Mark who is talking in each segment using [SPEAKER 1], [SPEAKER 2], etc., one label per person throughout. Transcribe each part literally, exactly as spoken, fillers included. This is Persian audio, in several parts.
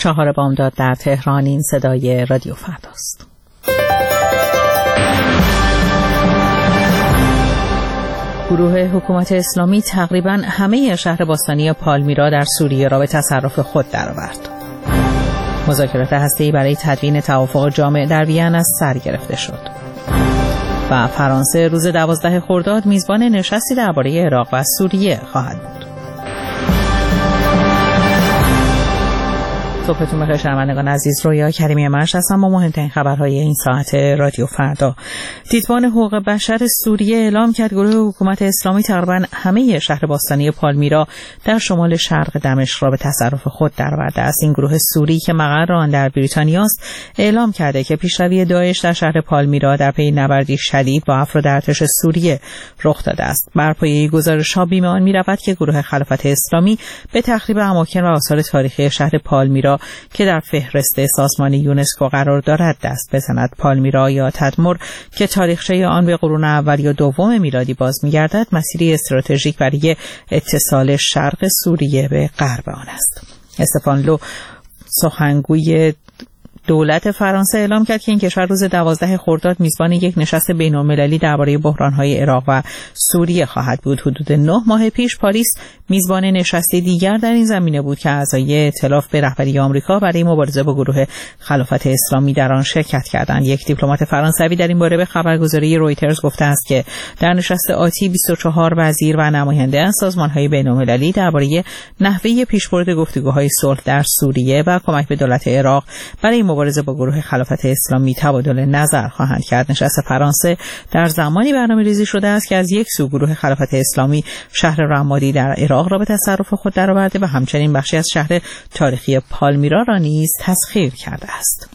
[SPEAKER 1] چهار بامداد در تهران. این صدای رادیو فرداست. گروه حکومت اسلامی تقریباً همه شهر باستانی پالمیرا در سوریه را به تصرف خود درآورد. مذاکرات هسته‌ای برای تدوین توافق جامع در وین از سر گرفته شد. و فرانسه روز دوازده خرداد میزبان نشستی درباره عراق و سوریه خواهد بود. صبحتون بخیر شنوندگان عزیز. رویا کریمی مرش هستم با مهمترین خبرهای این ساعت رادیو فردا. دیدبان حقوق بشر سوریه اعلام کرد گروه حکومت اسلامی تقریباً همه شهر باستانی پالمیرا در شمال شرق دمشق را به تصرف خود درآورده است. این گروه سوری که مقر آن در بریتانیا است اعلام کرده که پیشروی داعش در شهر پالمیرا در پی نبردی شدید با افراد ارتش سوریه رخ داده است. بر پایه گزارش‌ها بیمه آن می‌رود که گروه خلافت اسلامی به تخریب اماکن و آثار تاریخی شهر پالمیرا که در فهرست سازمان یونسکو قرار دارد دست بزند. پالمیرا یا تدمر که تاریخچه آن به قرون اول یا دوم میلادی باز می‌گردد، مسیری استراتژیک برای اتصال شرق سوریه به غرب آن است. استفان لو سخنگوی دولت فرانسه اعلام کرد که این کشور روز دوازده خرداد میزبان یک نشست بین‌المللی درباره بحران‌های عراق و سوریه خواهد بود. حدود نه ماه پیش پاریس میزبان نشستی دیگر در این زمینه بود که اعضای ائتلاف به رهبری آمریکا برای مبارزه با گروه خلافت اسلامی در آن شرکت کردند. یک دیپلمات فرانسوی در این باره به خبرگزاری رویترز گفته است که در نشست آتی بیست و چهار وزیر و نماینده از سازمان‌های بین‌المللی درباره نحوه پیشبرد گفتگوهای صلح در سوریه و کمک به دولت عراق برای مبارزه با گروه خلافت اسلامی تبادل نظر خواهند کرد. نشست فرانسه در زمانی برنامه‌ریزی شده است که از یک سو گروه خلافت اسلامی شهر رمادی در عراق را به تصرف خود درآورده و همچنین بخشی از شهر تاریخی پالمیرا را نیز تسخیر کرده است.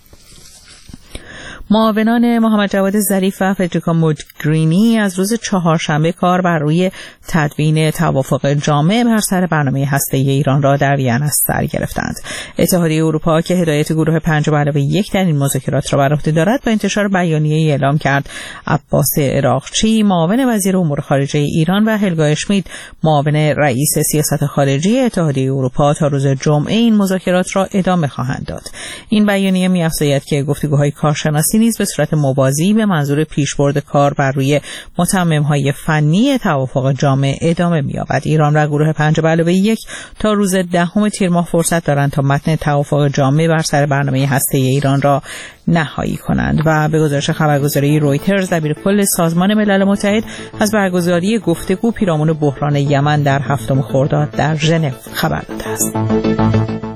[SPEAKER 1] معاونان محمد جواد ظریف و فدریکا موگرینی از روز چهارشنبه کار بر روی تدوین توافق جامع بر سر برنامه هسته‌ای ایران را در وین از سر گرفتند. اتحادیه اروپا که هدایت گروه پنج به علاوه یک در این مذاکرات را بر عهده دارد با انتشار بیانیه‌ای اعلام کرد عباس عراقچی معاون وزیر امور خارجه ایران و هلگا اشمیت معاون رئیس سیاست خارجی اتحادیه اروپا تا روز جمعه این مذاکرات را ادامه خواهند داد. این بیانیه می‌افزاید که گفتگوهای کارشناسی نیز به صورت موازی به منظور پیشبرد کار بر روی متمم‌های فنی توافق جامع ادامه می‌یابد. ایران و گروه پنج به علاوه یک تا روز دهم تیر ماه فرصت دارند تا متن توافق جامع بر سر برنامه هسته‌ای ایران را نهایی کنند. و به گزارش خبرگزاری رویترز دبیرکل سازمان ملل متحد از برگزاری گفتگو پیرامون بحران یمن در هفتم خرداد در ژنو خبر داده است.